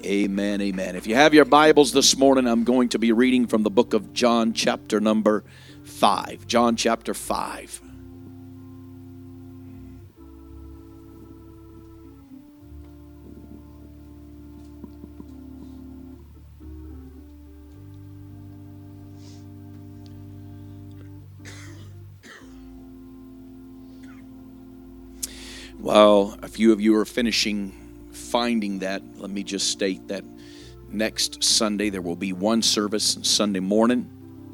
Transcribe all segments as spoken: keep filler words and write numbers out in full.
Amen, amen. If you have your Bibles this morning, I'm going to be reading from the book of John, chapter number five. John, chapter five. While a few of you are finishing finding that, let me just state that next Sunday there will be one service Sunday morning,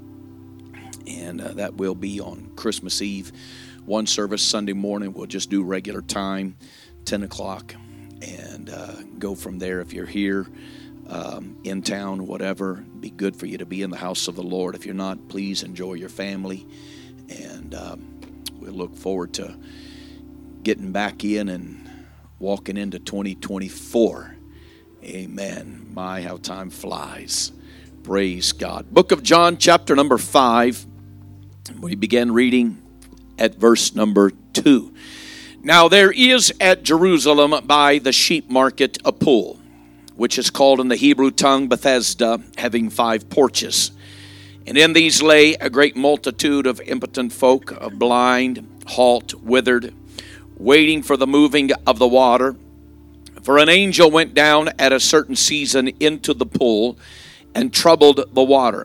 and uh, that will be on Christmas Eve. One service Sunday morning. We'll just do regular time, ten o'clock, and uh, go from there. If you're here um, in town, whatever, it'd be good for you to be in the house of the Lord. If you're not, please enjoy your family, and um, we'll look forward to getting back in and walking into twenty twenty-four. Amen. My, how time flies. Praise God. Book of John, chapter number five. We began reading at verse number two. Now there is at Jerusalem by the sheep market a pool, which is called in the Hebrew tongue Bethesda, having five porches. And in these lay a great multitude of impotent folk, of blind, halt, withered, waiting for the moving of the water. For an angel went down at a certain season into the pool and troubled the water.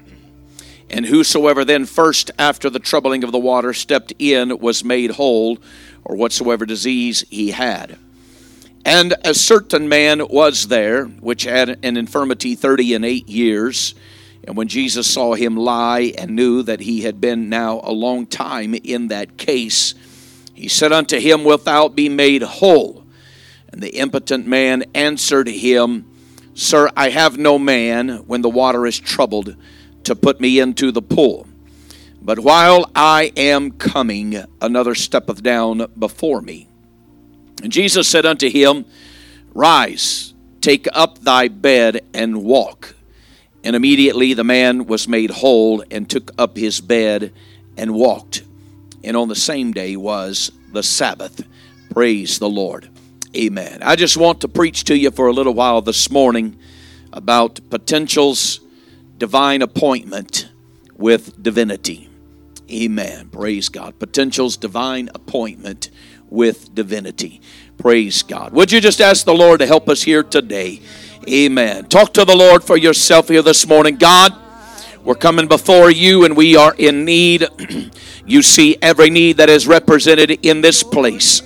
And whosoever then first after the troubling of the water stepped in was made whole, or whatsoever disease he had. And a certain man was there, which had an infirmity thirty and eight years. And when Jesus saw him lie and knew that he had been now a long time in that case, he said unto him, Wilt thou be made whole? And the impotent man answered him, Sir, I have no man, when the water is troubled, to put me into the pool. But while I am coming, another steppeth down before me. And Jesus said unto him, Rise, take up thy bed, and walk. And immediately the man was made whole, and took up his bed, and walked. And on the same day was the Sabbath. Praise the Lord. Amen. I just want to preach to you for a little while this morning about potential's divine appointment with divinity. Amen. Praise God. Potential's divine appointment with divinity. Praise God. Would you just ask the Lord to help us here today? Amen. Talk to the Lord for yourself here this morning. God, we're coming before you and we are in need. You see every need that is represented in this place.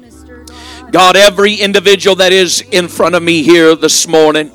God, every individual that is in front of me here this morning,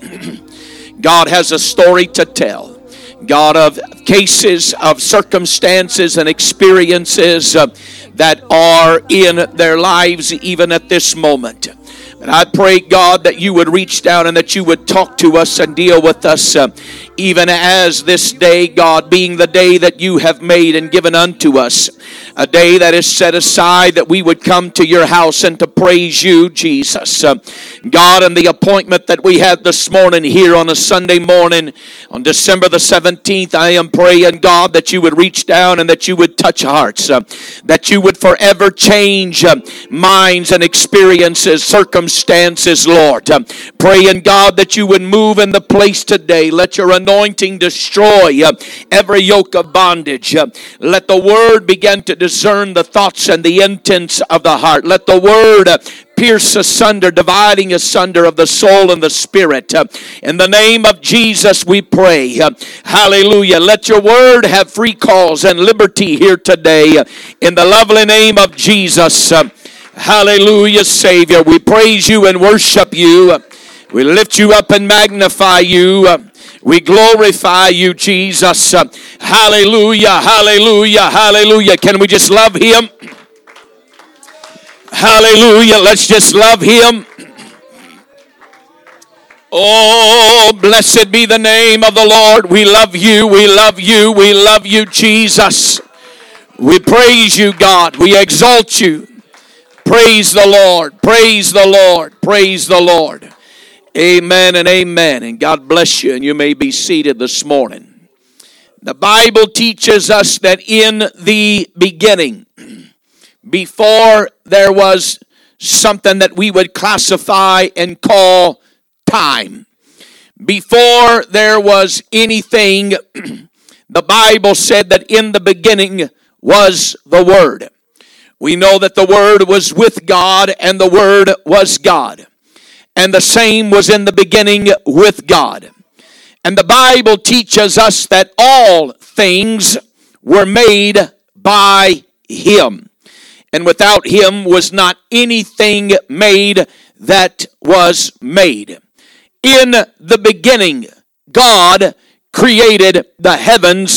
God has a story to tell. God, of cases, of circumstances and experiences uh, that are in their lives even at this moment. And I pray, God, that you would reach down and that you would talk to us and deal with us uh, even as this day, God, being the day that you have made and given unto us. A day that is set aside that we would come to your house and to praise you, Jesus. Uh, God, and the appointment that we had this morning here on a Sunday morning on December the seventeenth, I am praying, God, that you would reach down and that you would touch hearts, uh, that you would forever change uh, minds and experiences, circumstances, Lord. Uh, praying, God, that you would move in the place today. Let your anointing destroy uh, every yoke of bondage. Uh, let the word begin to discern the thoughts and the intents of the heart. Let the word uh, pierce asunder, dividing asunder of the soul and the spirit. Uh, in the name of Jesus we pray. Uh, hallelujah. Let your word have free calls and liberty here today. Uh, in the lovely name of Jesus. Uh, hallelujah, Savior. We praise you and worship you. Uh, we lift you up and magnify you. Uh, We glorify you, Jesus. Uh, hallelujah, hallelujah, hallelujah. Can we just love him? Hallelujah. Let's just love him. Oh, blessed be the name of the Lord. We love you, we love you, we love you, Jesus. We praise you, God. We exalt you. Praise the Lord, praise the Lord, praise the Lord. Amen and amen. And God bless you. And you may be seated this morning. The Bible teaches us that in the beginning, before there was something that we would classify and call time. Before there was anything, the Bible said that in the beginning was the Word. We know that the Word was with God, and the Word was God. And the same was in the beginning with God. And the Bible teaches us that all things were made by Him. And without Him was not anything made that was made. In the beginning, God created the heavens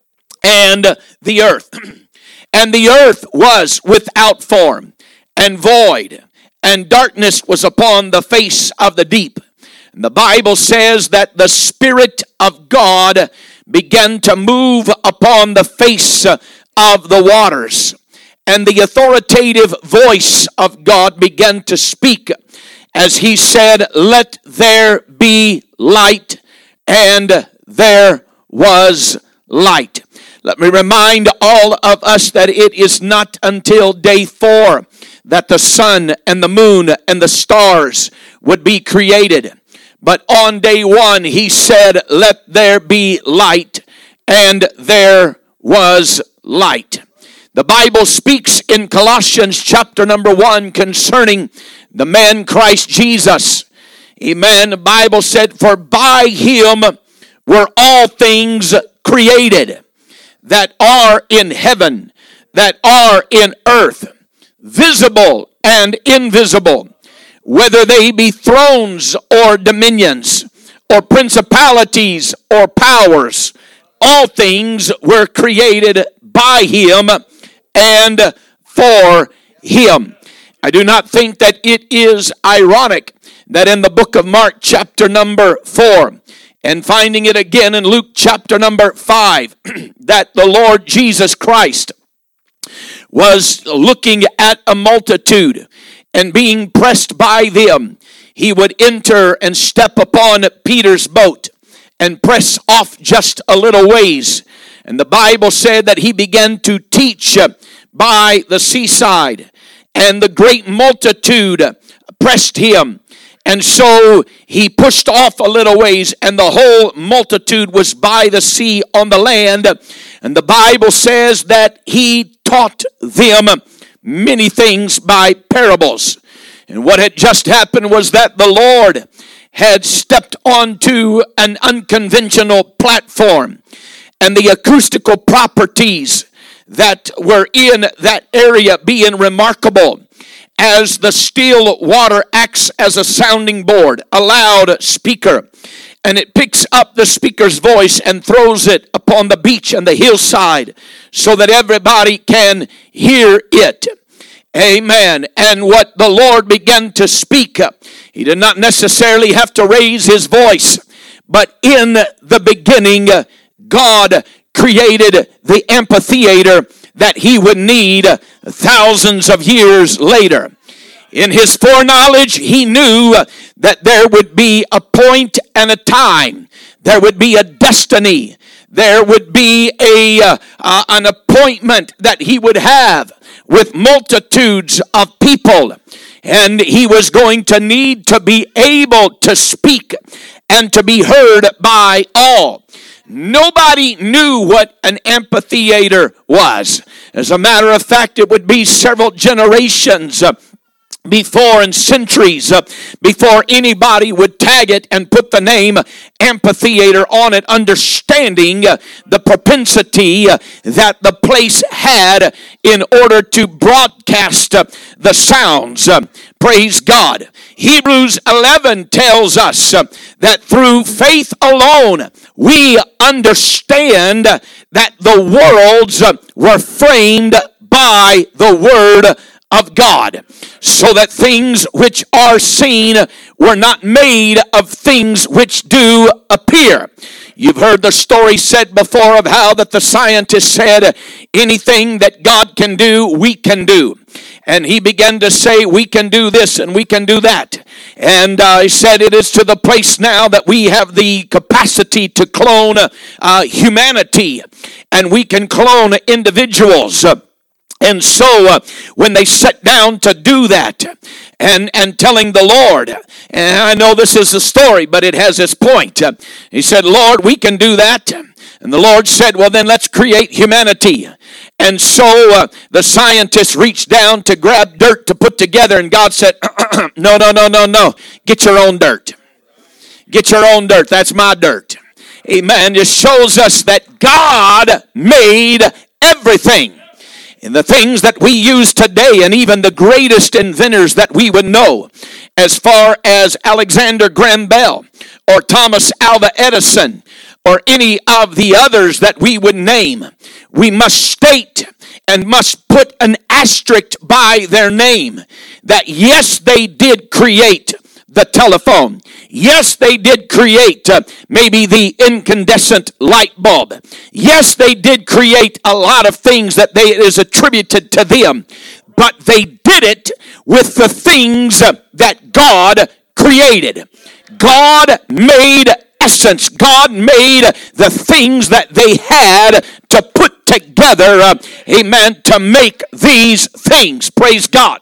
and the earth. And the earth was without form and void, and darkness was upon the face of the deep. And the Bible says that the Spirit of God began to move upon the face of the waters. And the authoritative voice of God began to speak as He said, "Let there be light," and there was light. Let me remind all of us that it is not until day four that the sun and the moon and the stars would be created. But on day one, He said, "Let there be light," and there was light. The Bible speaks in Colossians chapter number one concerning the man Christ Jesus. Amen. The Bible said, "For by Him were all things created, that are in heaven, that are in earth, visible and invisible, whether they be thrones or dominions, or principalities or powers. All things were created by Him and for Him." I do not think that it is ironic that in the book of Mark chapter number four, and finding it again in Luke chapter number five, that the Lord Jesus Christ was looking at a multitude and being pressed by them. He would enter and step upon Peter's boat and press off just a little ways. And the Bible said that He began to teach by the seaside, and the great multitude pressed Him. And so He pushed off a little ways, and the whole multitude was by the sea on the land. And the Bible says that He taught them many things by parables. And what had just happened was that the Lord had stepped onto an unconventional platform, and the acoustical properties that were in that area being remarkable, as the still water acts as a sounding board, a loud speaker, and it picks up the speaker's voice and throws it upon the beach and the hillside so that everybody can hear it. Amen. And what the Lord began to speak, He did not necessarily have to raise His voice, but in the beginning, God created the amphitheater that He would need thousands of years later. In His foreknowledge, He knew that there would be a point and a time. There would be a destiny. There would be a uh, uh, an appointment that He would have with multitudes of people. And He was going to need to be able to speak and to be heard by all. Nobody knew what an amphitheater was. As a matter of fact, it would be several generations uh, before and centuries uh, before anybody would tag it and put the name amphitheater on it, understanding uh, the propensity uh, that the place had in order to broadcast uh, the sounds. Uh, praise God. Hebrews eleven tells us uh, that through faith alone we understand that the worlds uh, were framed by the Word of God, so that things which are seen were not made of things which do appear. You've heard the story said before of how that the scientists said, anything that God can do, we can do. And he began to say, we can do this and we can do that. And uh, he said, it is to the place now that we have the capacity to clone uh, humanity. And we can clone individuals. Uh, And so uh, when they sat down to do that, and, and telling the Lord, and I know this is a story, but it has its point. Uh, he said, Lord, we can do that. And the Lord said, well, then let's create humanity. And so uh, the scientists reached down to grab dirt to put together, and God said, no, no, no, no, no. Get your own dirt. Get your own dirt. That's my dirt. Amen. It shows us that God made everything. And the things that we use today, and even the greatest inventors that we would know, as far as Alexander Graham Bell or Thomas Alva Edison or any of the others that we would name, we must state and must put an asterisk by their name that yes, they did create the telephone. Yes, they did create uh, maybe the incandescent light bulb. Yes, they did create a lot of things that they, is attributed to them. But they did it with the things uh, that God created. God made essence. God made the things that they had to put together, uh, amen, to make these things. Praise God.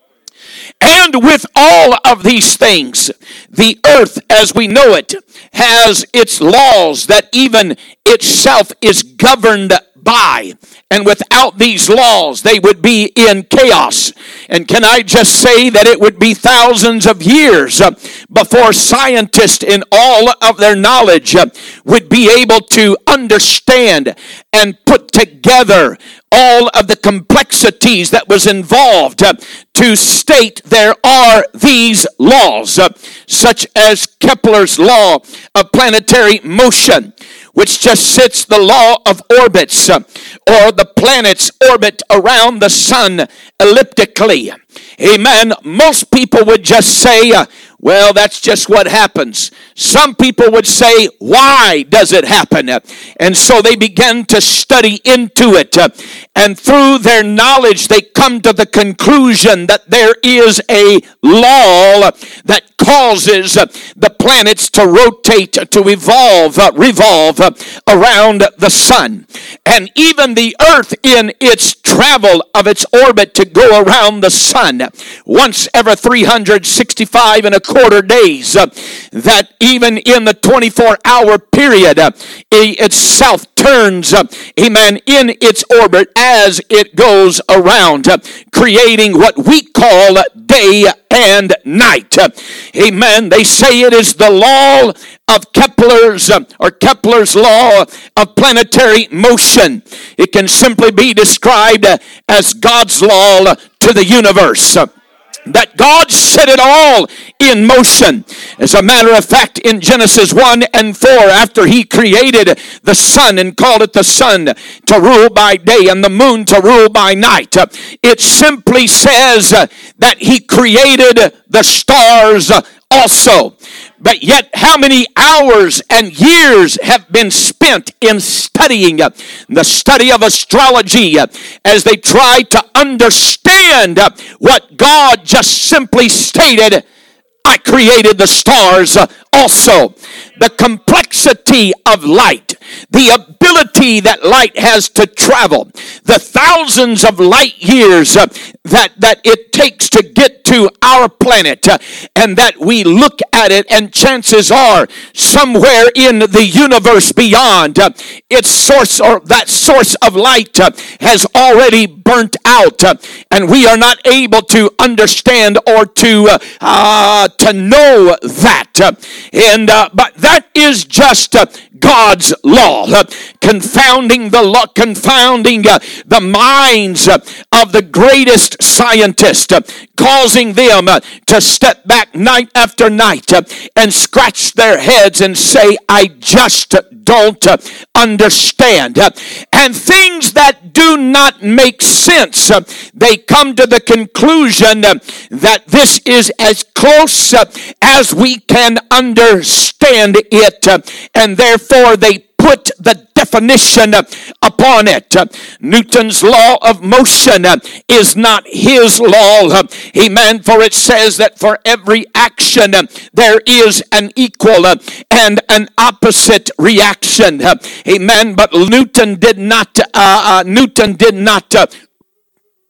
And with all of these things, the earth as we know it has its laws that even itself is governed by. And without these laws, they would be in chaos. And can I just say that it would be thousands of years uh, before scientists in all of their knowledge uh, would be able to understand and put together all of the complexities that was involved uh, to state there are these laws, uh, such as Kepler's law of planetary motion, which just sits the law of orbits, uh, or the planets orbit around the sun elliptically. Amen. Most people would just say, uh, well, that's just what happens. Some people would say, why does it happen? And so they began to study into it. And through their knowledge, they come to the conclusion that there is a law that causes the planets to rotate, to evolve, revolve around the sun. And even the earth in its travel of its orbit to go around the sun once every three hundred sixty-five and a quarter days, uh, that even in the twenty-four hour period uh, it itself turns, uh, amen, in its orbit as it goes around, uh, creating what we call day and night. Uh, amen. They say it is the law of Kepler's uh, or Kepler's law of planetary motion. It can simply be described uh, as God's law uh, to the universe. Uh, that God set it all in motion. As a matter of fact, in Genesis one and four, after he created the sun and called it the sun to rule by day and the moon to rule by night, it simply says that he created the stars also. But yet how many hours and years have been spent in studying uh, the study of astrology uh, as they try to understand uh, what God just simply stated, I created the stars uh, also. The complexity of light, the ability that light has to travel, the thousands of light years uh, that, that it takes to get to our planet, uh, and that we look at it and chances are somewhere in the universe beyond, uh, its source or that source of light uh, has already burnt out, uh, and we are not able to understand or to uh, uh, to know that. Uh, and uh, but that is just uh, God's law, uh, confounding the law, confounding uh, the minds uh, of the greatest scientists, uh, causing them uh, to step back night after night uh, and scratch their heads and say, I just don't uh, understand. Uh, and things that do not make sense, uh, they come to the conclusion uh, that this is as close uh, as we can understand it, uh, and therefore they put the definition uh, upon it. Uh, Newton's law of motion uh, is not his law. Uh, amen. For it says that for every action uh, there is an equal uh, and an opposite reaction. Uh, amen. But Newton did not. Uh, uh, Newton did not. Uh,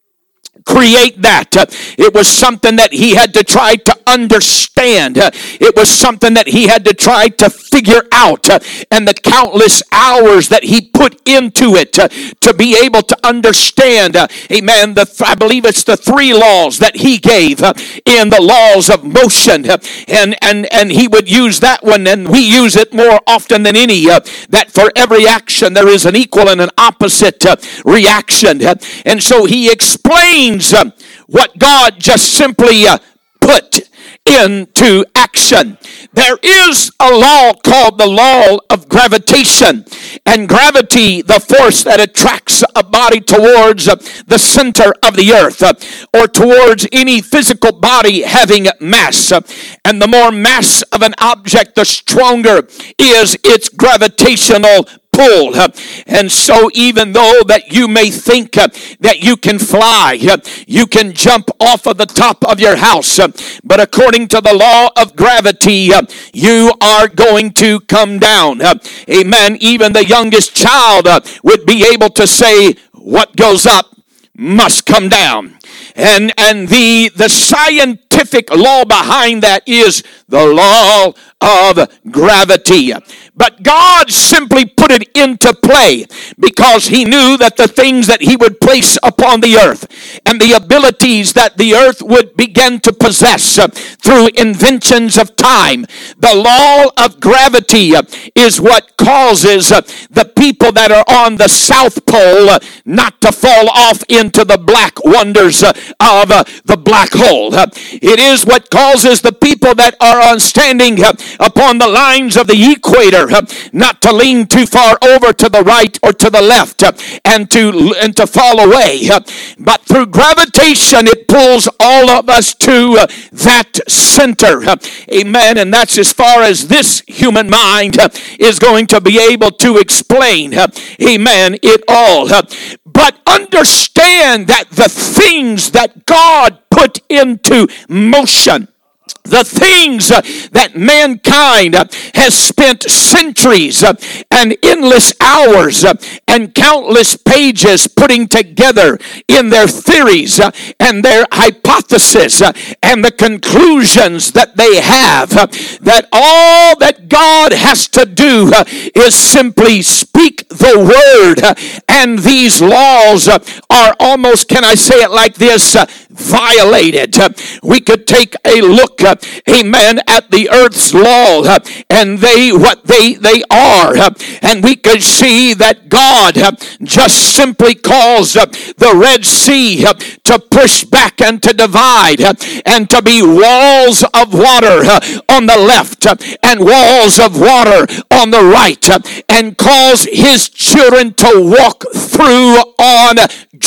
create that. It was something that he had to try to understand. It was something that he had to try to figure out. And the countless hours that he put into it to be able to understand, amen, the, I believe it's the three laws that he gave in the laws of motion. And, and, and he would use that one, and we use it more often than any, that for every action there is an equal and an opposite reaction. And so he explains uh, what God just simply uh, put into action. There is a law called the law of gravitation, and gravity, the force that attracts a body towards uh, the center of the earth, uh, or towards any physical body having mass. Uh, and the more mass of an object, the stronger is its gravitational pull. And so even though that you may think uh, that you can fly, uh, you can jump off of the top of your house, uh, but according to the law of gravity, uh, you are going to come down. Uh, amen. Even the youngest child uh, would be able to say, what goes up must come down. And and the the scientific law behind that is the law of gravity. But God simply put it into play because he knew that the things that he would place upon the earth and the abilities that the earth would begin to possess uh, through inventions of time, the law of gravity uh, is what causes uh, the people that are on the South Pole uh, not to fall off into the black wonders uh, of uh, the black hole. Uh, it is what causes the people that are on standing uh, upon the lines of the equator uh, not to lean too far over to the right or to the left uh, and to and to fall away. Uh, but through gravitation, it pulls all of us to uh, that center. Uh, amen. And that's as far as this human mind uh, is going to be able to explain. Uh, amen. It all. Uh, but understand that the things that God put into motion, the things uh, that mankind uh, has spent centuries uh, and endless hours uh, and countless pages putting together in their theories uh, and their hypotheses uh, and the conclusions that they have, uh, that all that God has to do uh, is simply speak the word, uh, and these laws uh, are almost, can I say it like this, uh, violated. Uh, we could take a look, uh, amen, at the earth's law, uh, and they, what they, they are, uh, and we could see that God uh, just simply calls uh, the Red Sea uh, to push back and to divide, uh, and to be walls of water uh, on the left uh, and walls of water on the right, uh, and cause his children to walk through on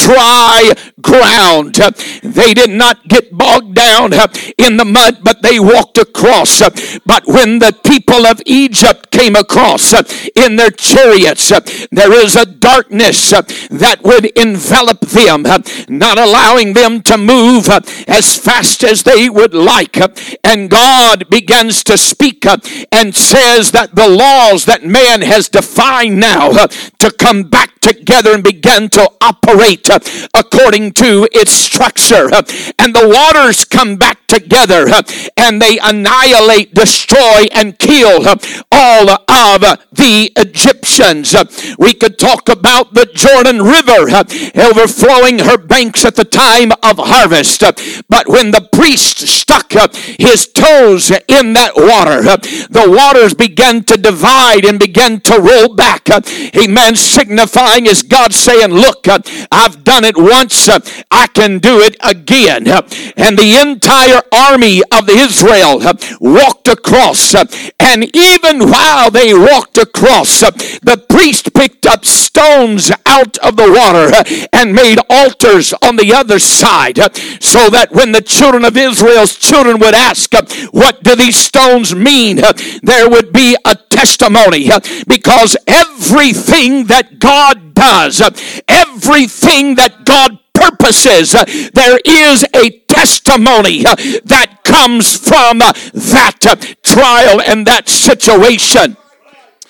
dry ground. Uh, They did not get bogged down uh, in the mud, but they walked across. Uh, but when the people of Egypt came across uh, in their chariots, uh, there is a darkness uh, that would envelop them, uh, not allowing them to move uh, as fast as they would like. Uh, and God begins to speak uh, and says that the laws that man has defined now uh, to come back together and begin to operate uh, according to its structure. Uh, and the waters come back together uh, and they annihilate, destroy, and kill uh, all of uh, the Egyptians. Uh, we could talk about the Jordan River uh, overflowing her banks at the time of harvest. Uh, but when the priest stuck uh, his toes in that water, uh, the waters began to divide and began to roll back. Uh, amen. Signifying is God saying, look, uh, I've done it once, uh, I can do it again. Uh, and the entire army of Israel uh, walked across, uh, and even while they walked across, uh, the priest picked up stones out of the water uh, and made altars on the other side, uh, so that when the children of Israel's children would ask, uh, what do these stones mean, uh, there would be a testimony, uh, because everything that God does, uh, everything that God purposes, uh, there is a testimony uh, that comes from uh, that uh, trial and that situation.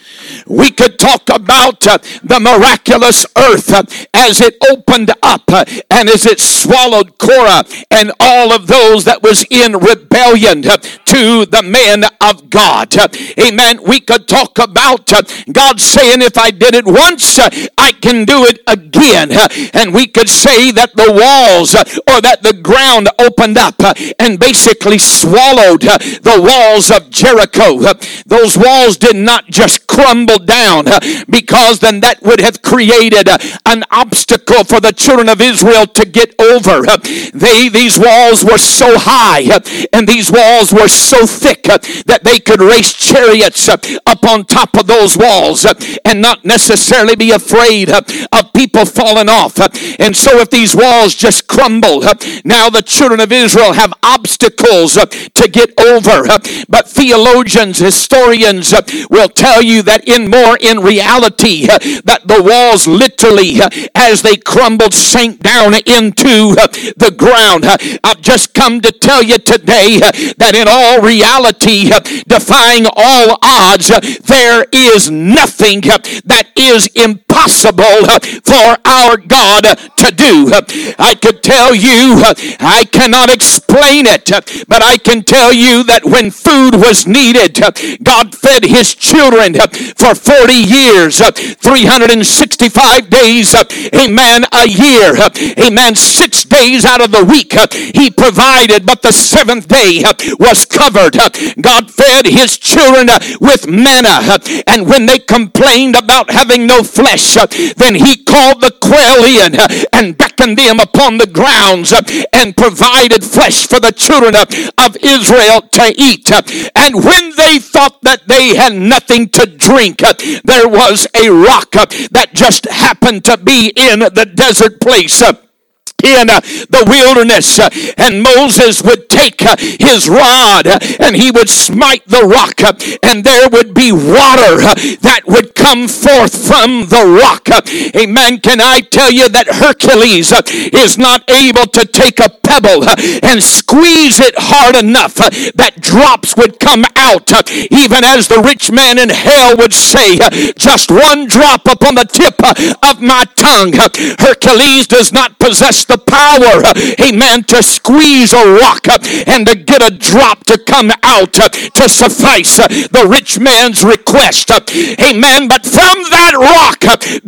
We could talk about uh, the miraculous earth uh, as it opened up uh, and as it swallowed Korah and all of those that was in rebellion uh, to the man of God. Uh, amen. We could talk about uh, God saying, if I did it once, uh, I can do it again. Uh, and we could say that the walls uh, or that the ground opened up uh, and basically swallowed uh, the walls of Jericho. Uh, those walls did not just crumble down uh, because then that would have created uh, an obstacle for the children of Israel to get over. Uh, they these walls were so high uh, and these walls were so thick uh, that they could race chariots uh, up on top of those walls uh, and not necessarily be afraid uh, of people falling off. Uh, and so if these walls just crumble, uh, now the children of Israel have obstacles uh, to get over. Uh, but theologians, historians uh, will tell you that in more in reality uh, that the walls literally uh, as they crumbled sank down into uh, the ground. Uh, I've just come to tell you today uh, that in all reality, uh, defying all odds, uh, there is nothing uh, that is impossible uh, for our God uh, to do. Uh, I could tell you, uh, I cannot explain it, uh, but I can tell you that when food was needed, uh, God fed his children uh, for forty years, uh, three hundred sixty-five days, uh, amen, a year, uh, amen, six days out of the week uh, he provided, but the seventh day uh, was covered. Uh, God fed his children uh, with manna, uh, and when they complained about having no flesh, uh, then he called the quail in uh, and beckoned them upon the grounds uh, and provided flesh for the children uh, of Israel to eat. Uh, and when they thought that they had nothing to drink, uh, there was a rock uh, that just happened to be in the desert place. Uh, in uh, the wilderness, uh, and Moses would take uh, his rod uh, and he would smite the rock uh, and there would be water uh, that would come forth from the rock. Uh, amen. Can I tell you that Hercules uh, is not able to take a pebble uh, and squeeze it hard enough uh, that drops would come out, uh, even as the rich man in hell would say, uh, just one drop upon the tip uh, of my tongue. Uh, Hercules does not possess the power, amen, to squeeze a rock and to get a drop to come out to suffice the rich man's request, amen. But from that rock,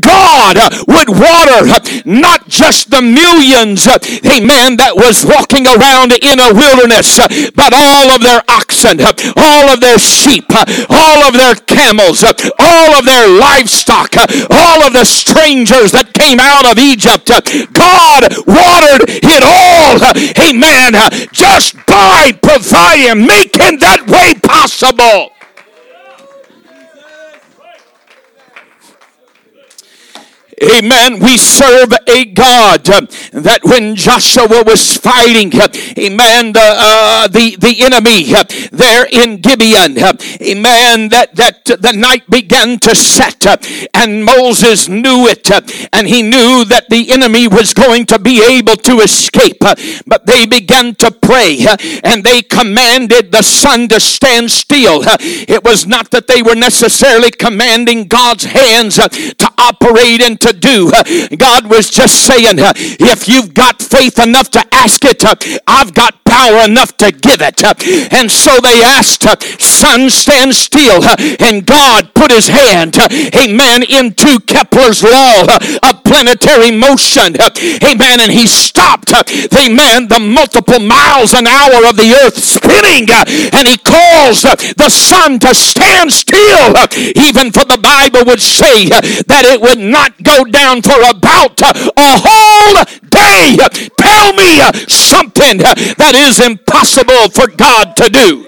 God would water not just the millions, amen, that was walking around in a wilderness, but all of their oxen, all of their sheep, all of their camels, all of their livestock, all of the strangers that came out of Egypt. God watered it all, amen, just by providing, making that way possible. Amen. We serve a God uh, that when Joshua was fighting, uh, amen, the, uh, the, the enemy uh, there in Gibeon, uh, amen, that, that uh, the night began to set uh, and Moses knew it uh, and he knew that the enemy was going to be able to escape, uh, but they began to pray uh, and they commanded the sun to stand still. Uh, it was not that they were necessarily commanding God's hands uh, to operate and to do. God was just saying, if you've got faith enough to ask it, I've got power enough to give it. And so they asked, sun, stand still. And God put his hand, amen, into Kepler's law of planetary motion, amen, and he stopped, amen, the multiple miles an hour of the earth spinning, and he calls the sun to stand still. Even for the Bible would say that it would not go down for about a whole day. Tell me something that is impossible for God to do.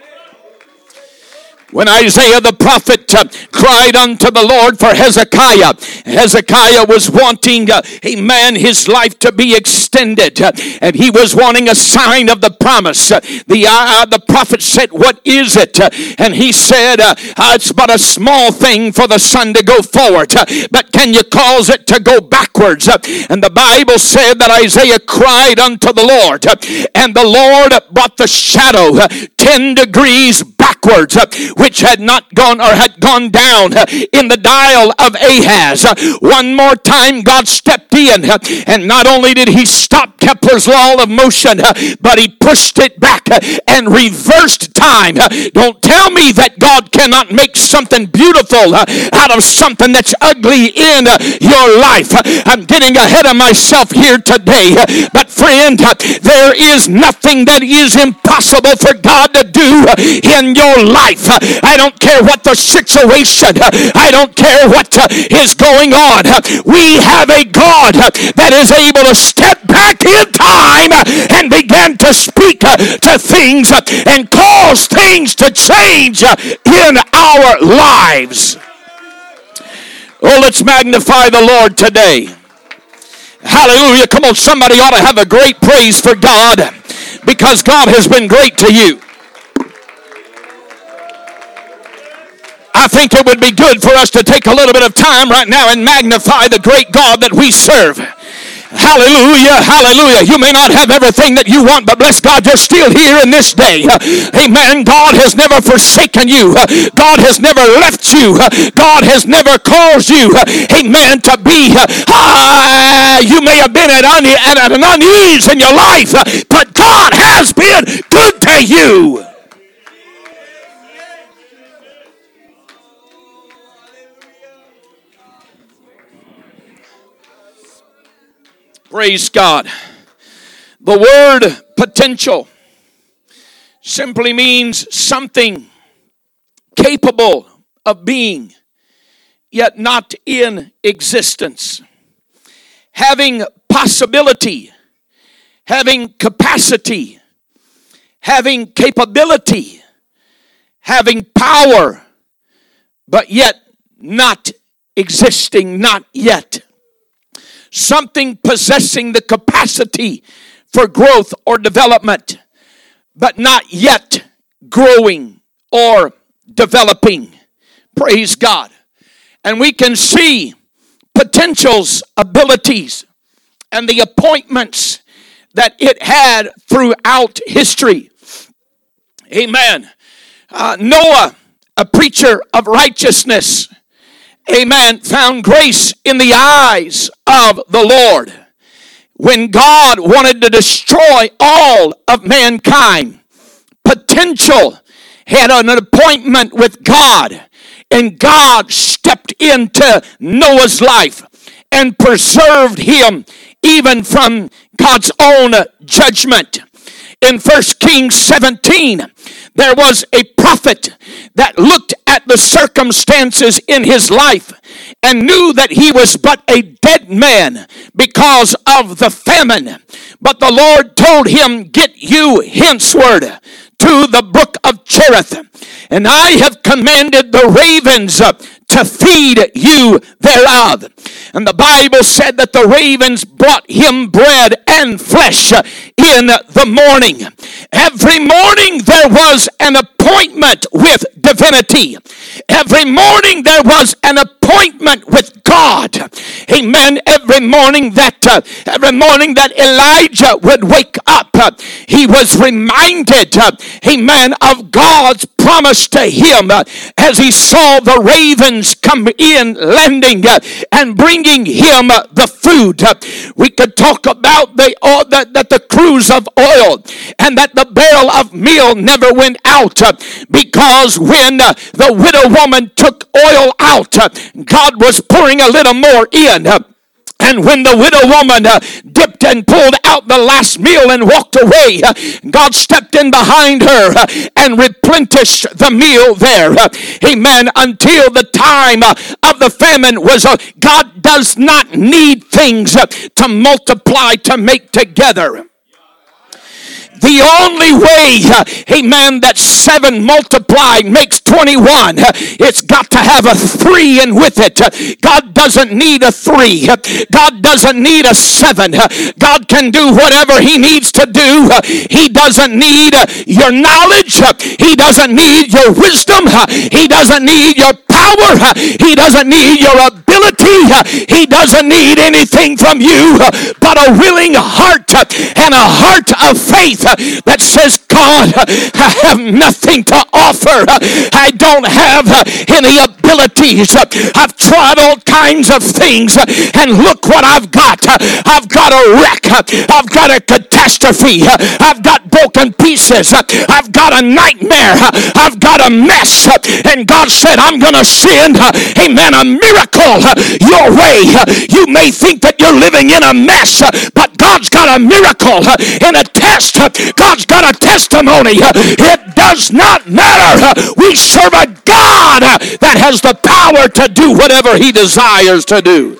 When Isaiah the prophet uh, cried unto the Lord for Hezekiah, Hezekiah was wanting, uh, amen, his life to be extended, uh, and he was wanting a sign of the promise. Uh, the uh, the prophet said, what is it? Uh, and he said, uh, uh, it's but a small thing for the sun to go forward, uh, but can you cause it to go backwards? Uh, and the Bible said that Isaiah cried unto the Lord, uh, and the Lord brought the shadow uh, ten degrees backwards, uh, which had not gone or had gone down in the dial of Ahaz. One more time God stepped in, and not only did he stop Kepler's law of motion, but he pushed it back and reversed time. Don't tell me that God cannot make something beautiful out of something that's ugly in your life. I'm getting ahead of myself here today, but friend, there is nothing that is impossible for God to do in your life. I don't care what the situation, I don't care what is going on. We have a God that is able to step back in time and begin to speak to things and cause things to change in our lives. Oh, let's magnify the Lord today. Hallelujah. Come on, somebody ought to have a great praise for God, because God has been great to you. I think it would be good for us to take a little bit of time right now and magnify the great God that we serve. Hallelujah, hallelujah. You may not have everything that you want, but bless God, you're still here in this day. Amen. God has never forsaken you. God has never left you. God has never caused you, amen, to be, uh, you may have been at, un- at an unease in your life, but God has been good to you. Praise God. The word potential simply means something capable of being, yet not in existence. Having possibility, having capacity, having capability, having power, but yet not existing, not yet. Something possessing the capacity for growth or development, but not yet growing or developing. Praise God. And we can see potential's abilities and the appointments that it had throughout history. Amen. Uh, Noah, a preacher of righteousness, amen, found grace in the eyes of the Lord. When God wanted to destroy all of mankind, potential had an appointment with God, and God stepped into Noah's life and preserved him even from God's own judgment. In First Kings seventeen, there was a prophet that looked at the circumstances in his life and knew that he was but a dead man because of the famine. But the Lord told him, "Get you henceward to the brook of Cherith, and I have commanded the ravens to feed you thereof." And the Bible said that the ravens brought him bread and flesh in the morning. Every morning there was an appointment with divinity. Every morning there was an appointment with God. Amen. Every morning that uh, every morning that Elijah would wake up, uh, he was reminded, uh, amen, of God's promise to him uh, as he saw the ravens come in landing uh, and bringing him uh, the food. Uh, we could talk about the uh, that, that the cruse of oil and that the barrel of meal never went out uh, because when uh, the widow woman took oil out, uh, God was pouring a little more in. Uh, And when the widow woman uh, dipped and pulled out the last meal and walked away, uh, God stepped in behind her uh, and replenished the meal there. Uh, amen. Until the time uh, of the famine was, uh, God does not need things uh, to multiply, to make together. The only way, uh, amen, that seven multiplied makes twenty-one, uh, it's got to have a three in with it. Uh, God doesn't need a three. Uh, God doesn't need a seven. Uh, God can do whatever he needs to do. Uh, he doesn't need uh, your knowledge. Uh, he doesn't need your wisdom. Uh, he doesn't need your power. power. He doesn't need your ability. He doesn't need anything from you but a willing heart and a heart of faith that says, God, I have nothing to offer. I don't have any abilities. I've tried all kinds of things, and look what I've got. I've got a wreck. I've got a catastrophe. I've got broken pieces. I've got a nightmare. I've got a mess. And God said, I'm going to send, amen, a miracle your way. You may think that you're living in a mess, but God's got a miracle and a test. God's got a testimony. It does not matter. We serve a God that has the power to do whatever He desires to do.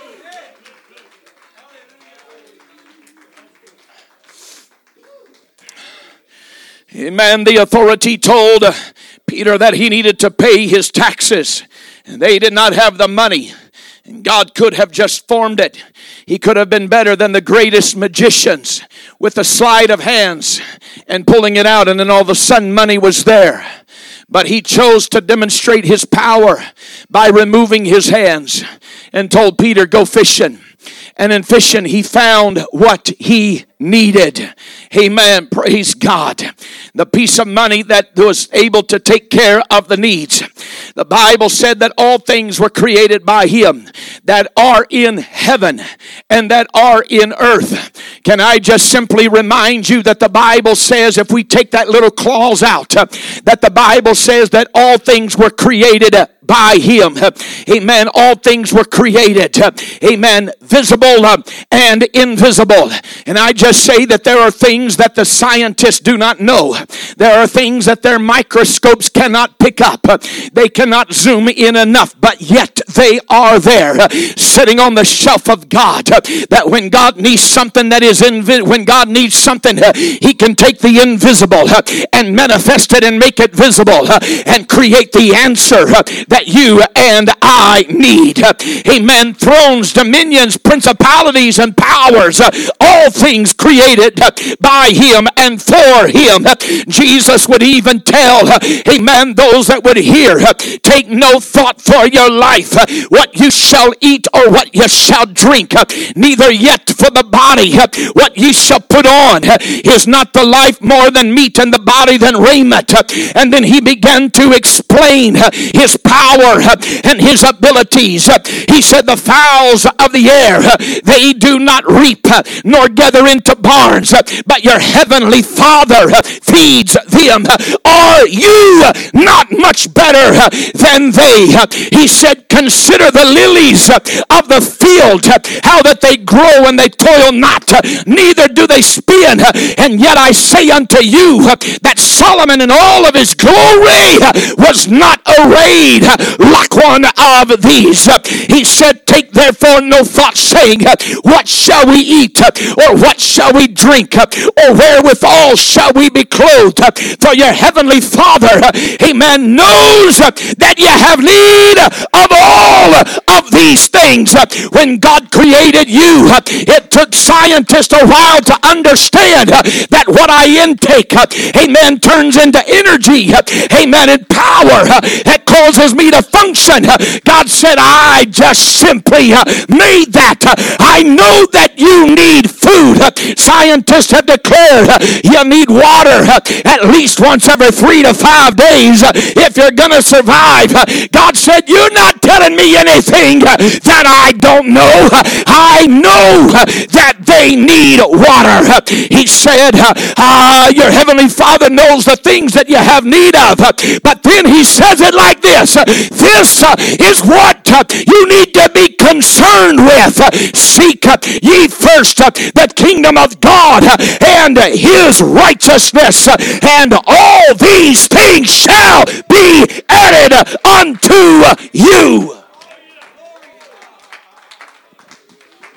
Amen. The authority told Peter that he needed to pay his taxes, and they did not have the money. And God could have just formed it. He could have been better than the greatest magicians with a sleight of hands and pulling it out, and then all of a sudden money was there. But he chose to demonstrate his power by removing his hands and told Peter, go fishing. And in fishing, he found what he needed. Amen. Praise God. The piece of money that was able to take care of the needs. The Bible said that all things were created by Him that are in heaven and that are in earth. Can I just simply remind you that the Bible says, if we take that little clause out, uh, that the Bible says that all things were created uh, by Him. Uh, amen. All things were created. Uh, amen. Visible uh, and invisible. And I just say that there are things that the scientists do not know. There are things that their microscopes cannot pick up. Uh, they cannot zoom in enough, but yet they are there, uh, sitting on the shelf of God. Uh, that when God needs something that is invi- when God needs something, uh, He can take the invisible uh, and manifest it and make it visible uh, and create the answer uh, that you and I need. Uh, amen. Thrones, dominions, principalities, and powers, uh, all things created uh, by Him and for Him. Uh, Jesus would even tell, uh, amen, those that would hear, uh, take no thought for your life, uh, what you shall eat or what you shall drink, uh, neither yet for the body, uh, what ye shall put on. Uh, is not the life more than meat, and the body than raiment? Uh, and then He began to explain uh, His power uh, and His abilities. Uh, he said, the fowls of the air, uh, they do not reap uh, nor gather into barns, uh, but your heavenly Father uh, feeds them. Uh, are you uh, not much better uh, than they? Uh, he said, consider the lilies uh, of the field, uh, how that they grow and they toil not, uh, neither do they spin. Uh, and yet I say unto you uh, that Solomon in all of his glory uh, was not arrayed uh, like one of these. Uh, he said, take therefore no thought, saying, uh, what shall we eat, uh, or what shall we drink, uh, or wherewithal shall we be clothed? Uh, for your heavenly Father, uh, amen, knows uh, that you have need of all of these things. Uh, when God created you, uh, it took scientists a while to understand uh, that what I intake, uh, amen, turns into energy, uh, amen, and power uh, that causes me to function. Uh, God said, I just simply uh, made that. Uh, I know that you need food. Uh, scientists have declared uh, you need water uh, at least once every three to five days uh, if you're going to survive. Uh, God said, you're not telling me anything uh, that I don't know. Uh, I know uh, that they need water. Uh, he said, uh, uh, your heavenly Father knows the things that you have need of. Uh, but then he says it like this. Uh, this uh, is what uh, you need to be concerned with. Uh, seek uh, ye first uh, the kingdom of God uh, and His righteousness, uh, and all these things shall be added unto you.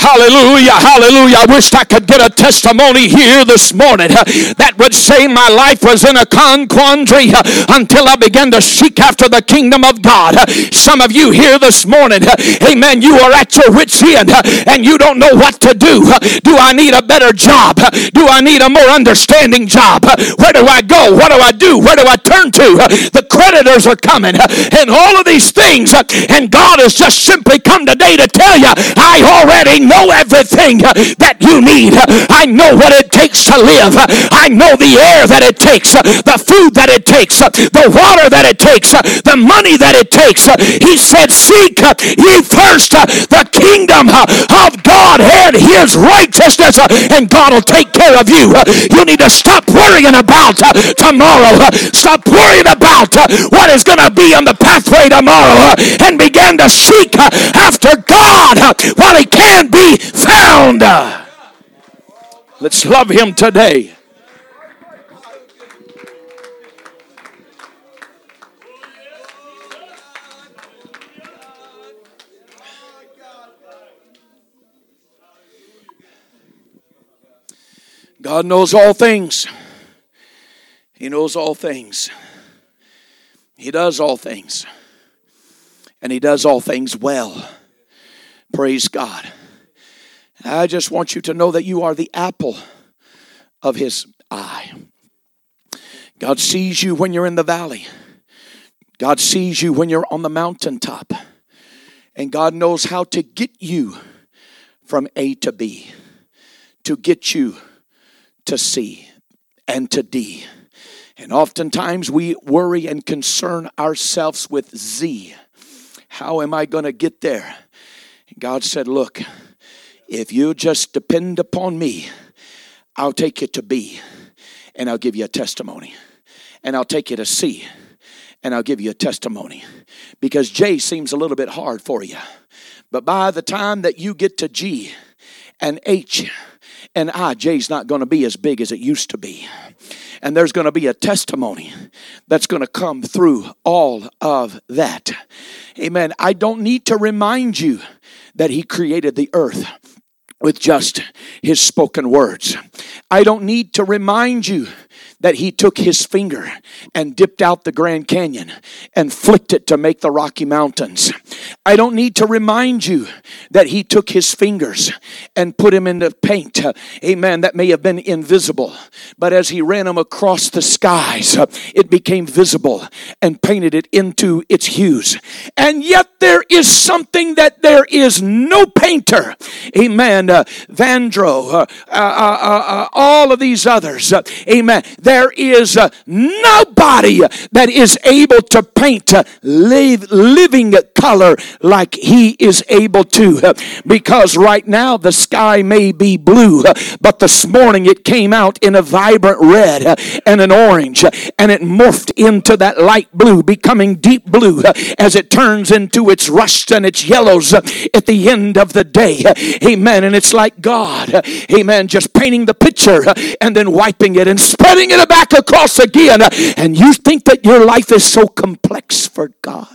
Hallelujah, hallelujah. I wished I could get a testimony here this morning uh, that would say my life was in a con quandary uh, until I began to seek after the kingdom of God. Uh, some of you here this morning, uh, amen, you are at your wit's end uh, and you don't know what to do. Uh, do I need a better job? Uh, do I need a more understanding job? Uh, where do I go? What do I do? Where do I turn to? Uh, the creditors are coming uh, and all of these things uh, and God has just simply come today to tell you, I already know everything uh, that you need. Uh, I know what it takes to live. Uh, I know the air that it takes, uh, the food that it takes, uh, the water that it takes, uh, the money that it takes. Uh, he said, seek uh, ye first uh, the kingdom uh, of God and his righteousness, uh, and God will take care of you. Uh, you need to stop worrying about uh, tomorrow. Uh, stop worrying about uh, what is going to be on the pathway tomorrow uh, and begin to seek uh, after God uh, while he can be found. Uh, let's love him today. God knows all things. He knows all things. He does all things. And he does all things well. Praise God. I just want you to know that you are the apple of his eye. God sees you when you're in the valley. God sees you when you're on the mountaintop. And God knows how to get you from A to B, to get you to C and to D. And oftentimes we worry and concern ourselves with Z. How am I going to get there? God said, look, if you just depend upon me, I'll take you to B, and I'll give you a testimony. And I'll take you to C, and I'll give you a testimony. Because J seems a little bit hard for you. But by the time that you get to G and H and I, J's not going to be as big as it used to be. And there's going to be a testimony that's going to come through all of that. Amen. I don't need to remind you that he created the earth with just his spoken words. I don't need to remind you that he took his finger and dipped out the Grand Canyon and flicked it to make the Rocky Mountains. I don't need to remind you that he took his fingers and put them in the paint, uh, amen, that may have been invisible. But as he ran them across the skies, uh, it became visible and painted it into its hues. And yet there is something that there is no painter, amen, uh, Vandro, uh, uh, uh, uh, all of these others, uh, amen, there is uh, nobody that is able to paint uh, live, living color like he is able to. Uh, because right now the sky may be blue, uh, but this morning it came out in a vibrant red uh, and an orange, uh, and it morphed into that light blue, becoming deep blue uh, as it turns into its rust and its yellows uh, at the end of the day. Uh, amen. And it's like God, uh, amen, just painting the picture uh, and then wiping it and spreading it back across again. Uh, and you think that your life is so complex for God.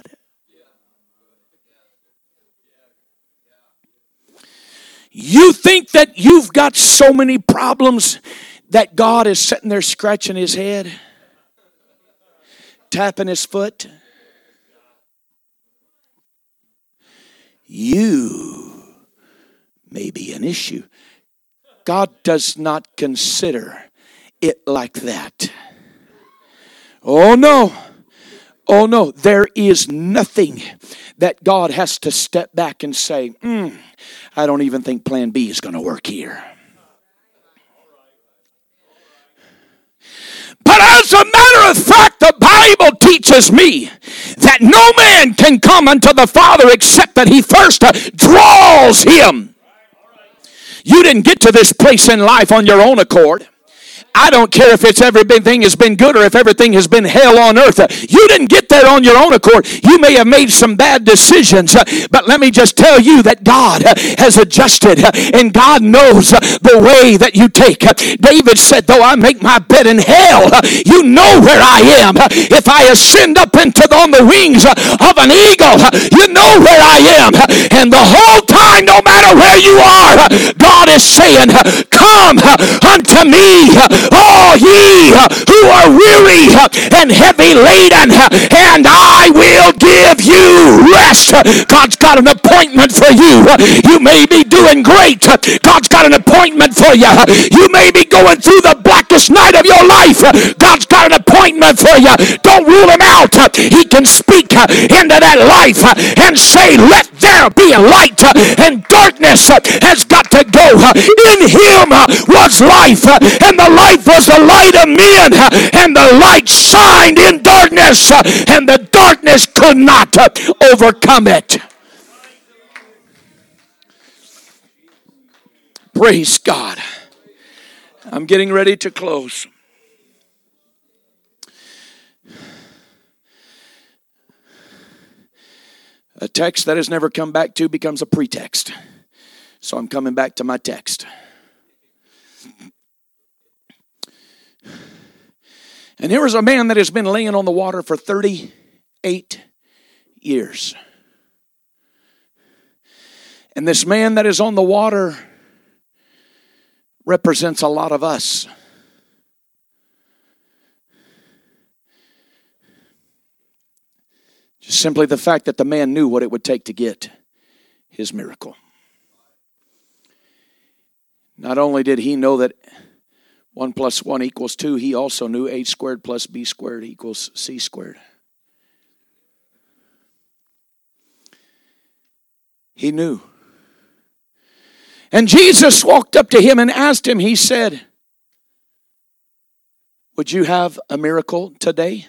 You think that you've got so many problems that God is sitting there scratching his head, tapping his foot. You may be an issue. God does not consider it like that. Oh no. Oh no. There is nothing that God has to step back and say, mm, I don't even think plan B is going to work here. But as a matter of fact, the Bible teaches me that no man can come unto the Father except that he first draws him. You didn't get to this place in life on your own accord. I don't care if it's everything has been good or if everything has been hell on earth. You didn't get there on your own accord. You may have made some bad decisions, but let me just tell you that God has adjusted and God knows the way that you take. David said, though I make my bed in hell, you know where I am. If I ascend up into the, on the wings of an eagle, you know where I am. And the whole time, no matter where you are, God is saying, come unto me, all ye who are weary and heavy laden, and I will give you rest. God's got an appointment for you. You may be doing great. God's got an appointment for you. You may be going through the blackest night of your life. God's got an appointment for you. Don't rule him out. He can speak into that life and say, let there be a light, and darkness has got to go. In him was life, and the life was the light of men, and the light shined in darkness, and the darkness could not overcome it. Praise God. I'm getting ready to close. A text that has never come back to becomes a pretext. So I'm coming back to my text. And here is a man that has been laying on the water for thirty-eight years. And this man that is on the water represents a lot of us. Just simply the fact that the man knew what it would take to get his miracle. Not only did he know that one plus one equals two, he also knew a squared plus b squared equals c squared. He knew. And Jesus walked up to him and asked him, he said, would you have a miracle today?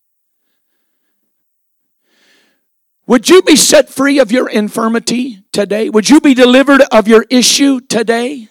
Would you be set free of your infirmity today? Would you be delivered of your issue today?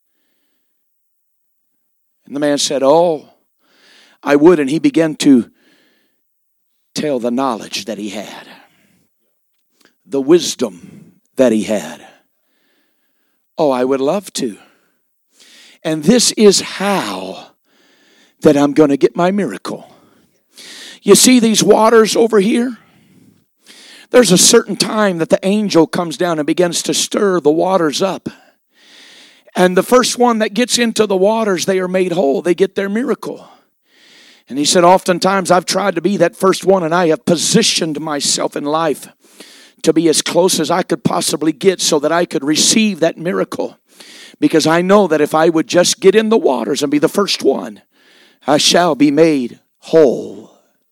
And the man said, oh, I would. And he began to tell the knowledge that he had, the wisdom that he had. Oh, I would love to. And this is how that I'm going to get my miracle. You see these waters over here? There's a certain time that the angel comes down and begins to stir the waters up. And the first one that gets into the waters, they are made whole. They get their miracle. And he said, oftentimes I've tried to be that first one, and I have positioned myself in life to be as close as I could possibly get so that I could receive that miracle. Because I know that if I would just get in the waters and be the first one, I shall be made whole.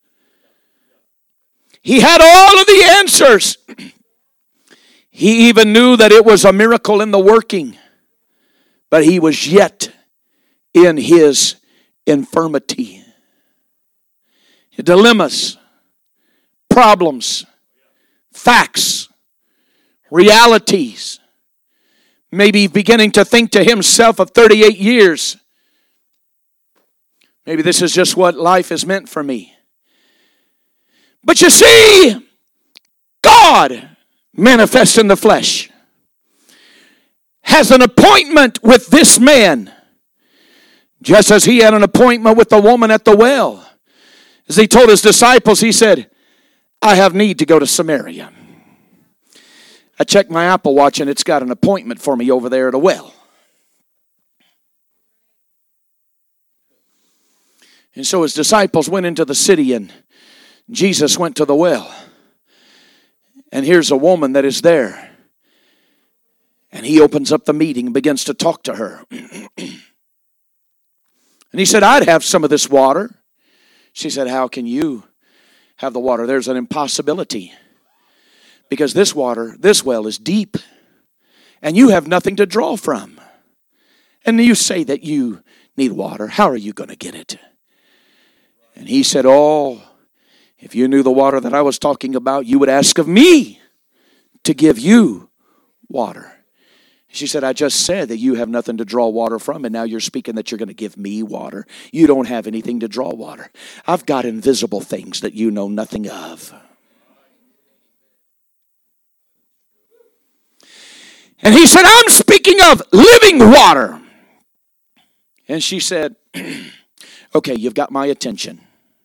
He had all of the answers. He even knew that it was a miracle in the working. But he was yet in his infirmity. Dilemmas, problems, facts, realities. Maybe beginning to think to himself of thirty-eight years. Maybe this is just what life is meant for me. But you see, God manifests in the flesh has an appointment with this man, just as he had an appointment with the woman at the well. As he told his disciples, he said, I have need to go to Samaria. I checked my Apple Watch and it's got an appointment for me over there at a well. And so his disciples went into the city and Jesus went to the well. And here's a woman that is there. And he opens up the meeting and begins to talk to her. And he said, I'd have some of this water. She said, how can you have the water? There's an impossibility. Because this water, this well is deep. And you have nothing to draw from. And you say that you need water. How are you going to get it? And he said, oh, if you knew the water that I was talking about, you would ask of me to give you water. She said, I just said that you have nothing to draw water from, and now you're speaking that you're going to give me water. You don't have anything to draw water. I've got invisible things that you know nothing of. And he said, I'm speaking of living water. And she said, okay, you've got my attention.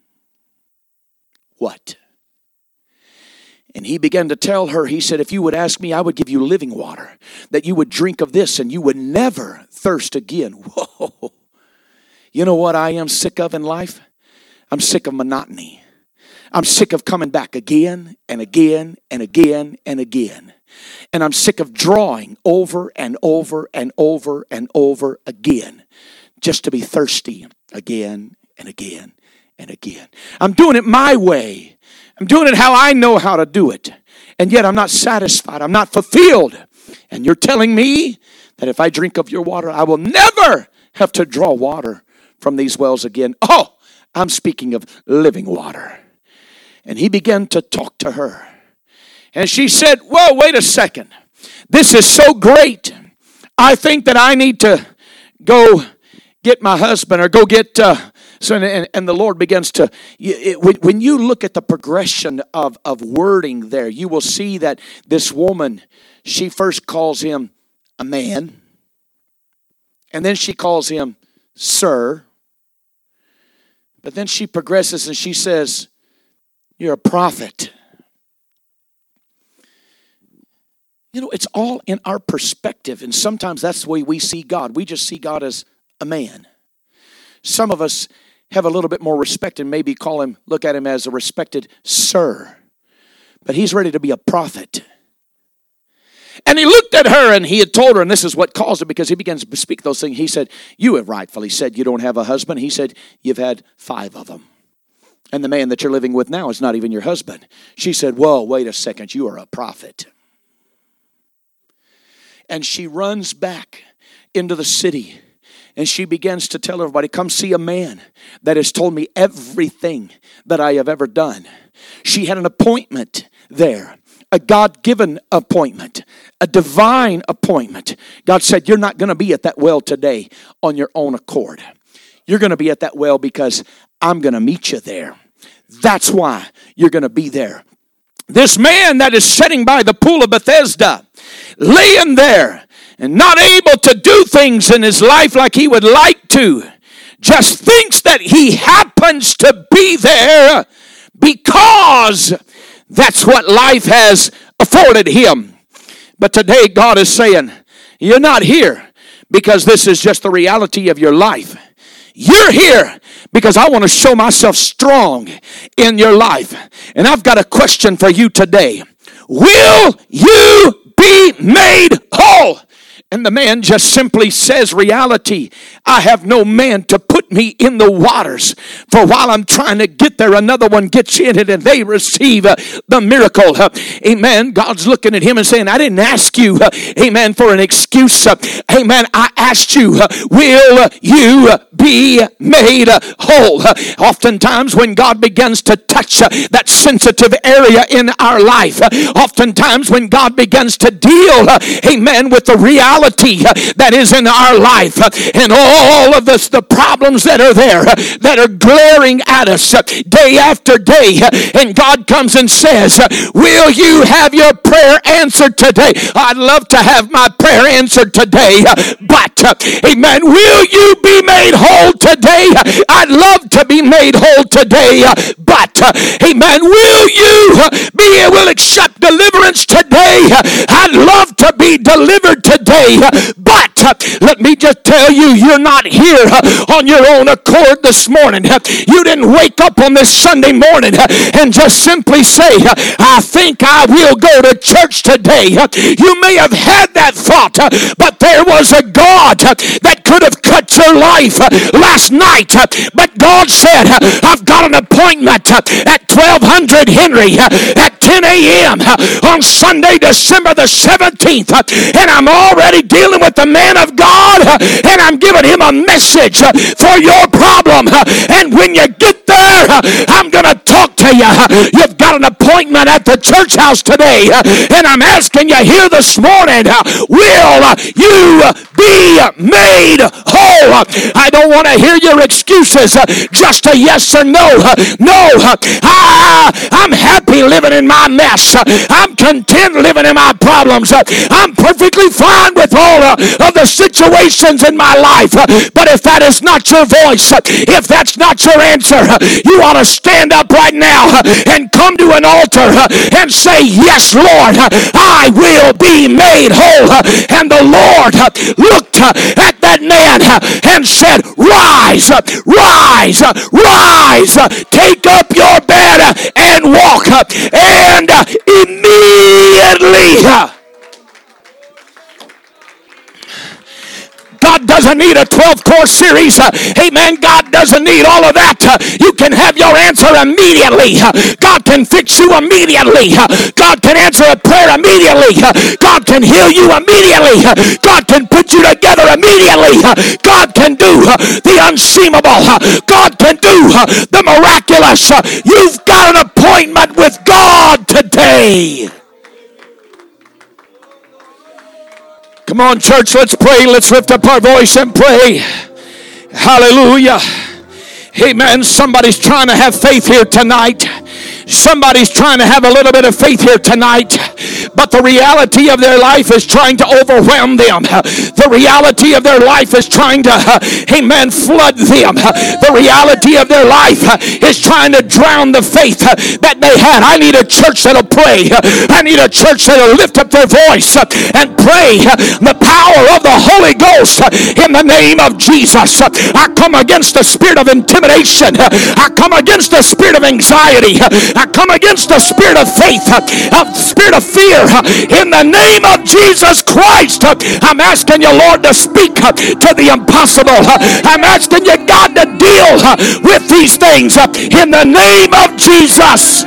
What? And he began to tell her, he said, if you would ask me, I would give you living water, that you would drink of this and you would never thirst again. Whoa. You know what I am sick of in life? I'm sick of monotony. I'm sick of coming back again and again and again and again. And I'm sick of drawing over and over and over and over again just to be thirsty again and again and again. I'm doing it my way. I'm doing it how I know how to do it. And yet I'm not satisfied. I'm not fulfilled. And you're telling me that if I drink of your water, I will never have to draw water from these wells again. Oh, I'm speaking of living water. And he began to talk to her. And she said, whoa, wait a second. This is so great. I think that I need to go get my husband or go get... Uh, So, and, and the Lord begins to, it, when you look at the progression of, of wording there, you will see that this woman, she first calls him a man. And then she calls him sir. But then she progresses and she says, you're a prophet. You know, it's all in our perspective. And sometimes that's the way we see God. We just see God as a man. Some of us have a little bit more respect and maybe call him, look at him as a respected sir. But he's ready to be a prophet. And he looked at her and he had told her, and this is what caused it, because he begins to speak those things. He said, you have rightfully said you don't have a husband. He said, you've had five of them. And the man that you're living with now is not even your husband. She said, whoa, wait a second, you are a prophet. And she runs back into the city. And she begins to tell everybody, come see a man that has told me everything that I have ever done. She had an appointment there, a God-given appointment, a divine appointment. God said, you're not going to be at that well today on your own accord. You're going to be at that well because I'm going to meet you there. That's why you're going to be there. This man that is sitting by the pool of Bethesda, laying there, and not able to do things in his life like he would like to, just thinks that he happens to be there because that's what life has afforded him. But today God is saying, you're not here because this is just the reality of your life. You're here because I want to show myself strong in your life. And I've got a question for you today. Will you be made whole? And the man just simply says, reality, I have no man to put me in the waters. For while I'm trying to get there, another one gets in it and they receive uh, the miracle. Uh, amen. God's looking at him and saying, I didn't ask you, uh, amen, for an excuse. Uh, amen. I asked you, uh, will you be made uh, whole? Uh, oftentimes when God begins to touch uh, that sensitive area in our life, uh, oftentimes when God begins to deal, uh, amen, with the reality that is in our life and all of this, the problems that are there that are glaring at us day after day, and God comes and says, will you have your prayer answered today? I'd love to have my prayer answered today, but amen, will you be made whole today? I'd love to be made whole today, but amen, will you be able to accept deliverance today? I'd love to be delivered today. But uh, let me just tell you, you're not here uh, on your own accord this morning. Uh, you didn't wake up on this Sunday morning uh, and just simply say, uh, I think I will go to church today. Uh, you may have had that thought, uh, but there was a God uh, that could have cut your life uh, last night. Uh, but God said, uh, I've got an appointment uh, at twelve hundred Henry uh, at ten ten a.m. on Sunday, December the seventeenth, and I'm already dealing with the man of God, and I'm giving him a message for your problem. And when you get there, I'm going to talk to you. You've got an appointment at the church house today, and I'm asking you here this morning, will you be made whole? I don't want to hear your excuses, just a yes or no. No, I, I'm happy living in my mess. I'm content living in my problems. I'm perfectly fine with all of the situations in my life. But if that is not your voice, if that's not your answer, you ought to stand up right now and come to an altar and say, yes, Lord, I will be made whole. And the Lord looked at that man and said, rise, rise, rise, take up your bed and walk. And immediately, God doesn't need a twelve-course series. Amen. God doesn't need all of that. You can have your answer immediately. God can fix you immediately. God can answer a prayer immediately. God can heal you immediately. God can put you together immediately. God can do the unseemable. God can do the miraculous. You've got an appointment with God today. Come on, church, let's pray. Let's lift up our voice and pray. Hallelujah. Amen. Somebody's trying to have faith here tonight. Somebody's trying to have a little bit of faith here tonight, but the reality of their life is trying to overwhelm them. The reality of their life is trying to, amen, flood them. The reality of their life is trying to drown the faith that they had. I need a church that'll pray. I need a church that'll lift up their voice and pray the power of the Holy Ghost in the name of Jesus. I come against the spirit of intimidation. I come against the spirit of anxiety. I come against the spirit of faith, a spirit of fear, in the name of Jesus Christ. I'm asking you, Lord, to speak to the impossible. I'm asking you, God, to deal with these things in the name of Jesus.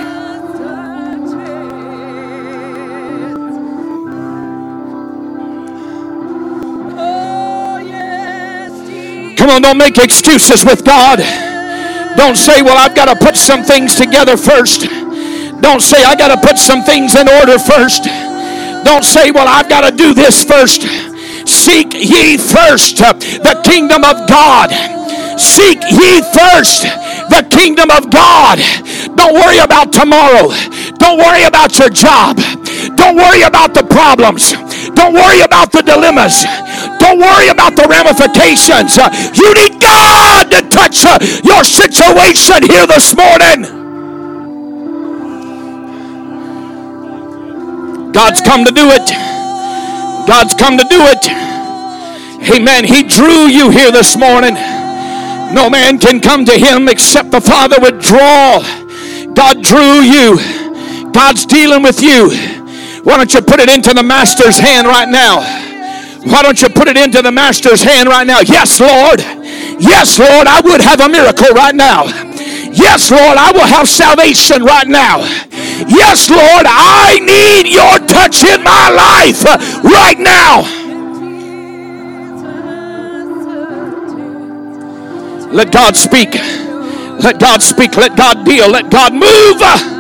Come on, don't make excuses with God. Don't say, well, I've got to put some things together first. Don't say, I got to put some things in order first. Don't say, well, I've got to do this first. Seek ye first the kingdom of God. Seek ye first the kingdom of God. Don't worry about tomorrow. Don't worry about your job. Don't worry about the problems. Don't worry about the dilemmas. Don't worry about the ramifications. You need God to touch your situation here this morning. God's come to do it. God's come to do it. Amen. He drew you here this morning. No man can come to him except the Father would draw. God drew you. God's dealing with you. Why don't you put it into the Master's hand right now? Why don't you put it into the Master's hand right now? Yes, Lord. Yes, Lord, I would have a miracle right now. Yes, Lord, I will have salvation right now. Yes, Lord, I need your touch in my life right now. Let God speak. Let God speak. Let God deal. Let God move.